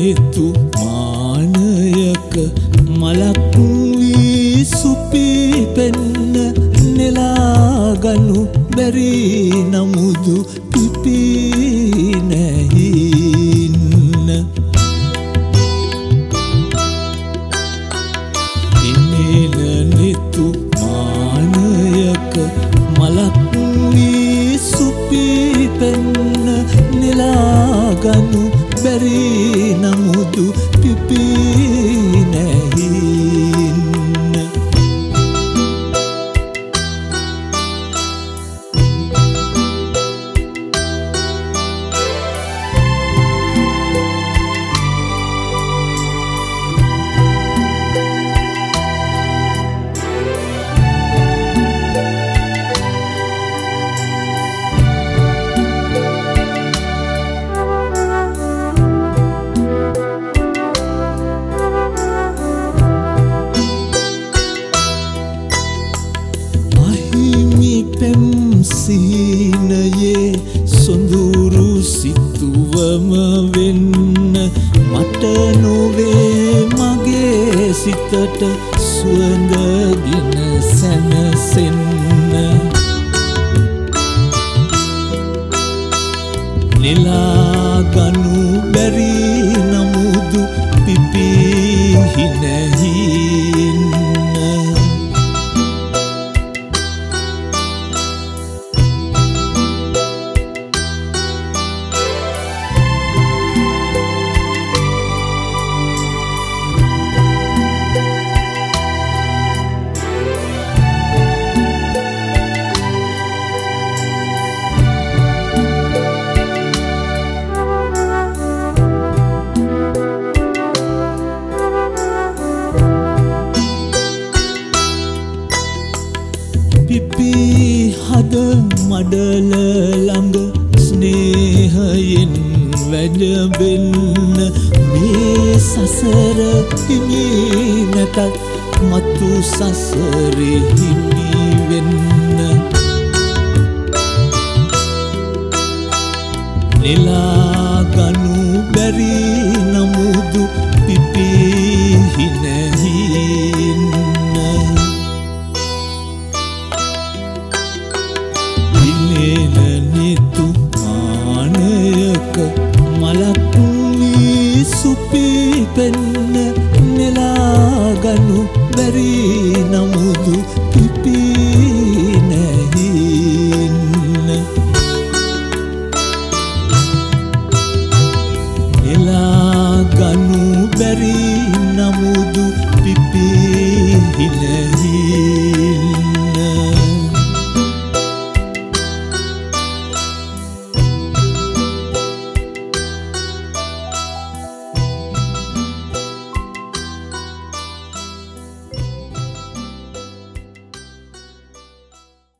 නිතු මානයක මලක් වී සුපී පෙන්න නෙලාගනු බැරි නමුදු පිපී නැහින්න ඉනින නිතු මානයක මලක් වී සුපී පෙන්න නෙලාගනු බැරි නමුදු පිපී නැහින්න සීනයේ සොඳුරු සිතුවම වෙන්න මට නොවේ මගේ සිතට සුවඳගෙන සැනසෙන්න නෙලාගනු බැරි නමුදු පිපී නැහින්න පිපී හද මඩල ළඟ ස්නේහයෙන් වැජබෙන්න මේ සසර හිමි නැතත් මතු සසරේ හිමි වෙන්න නෙලාගනු බැරි නමුදු පිපී නැහින්න නිතු මානයක මලක් වී සුපී පෙන්න නෙලාගනු බැරි නමුදු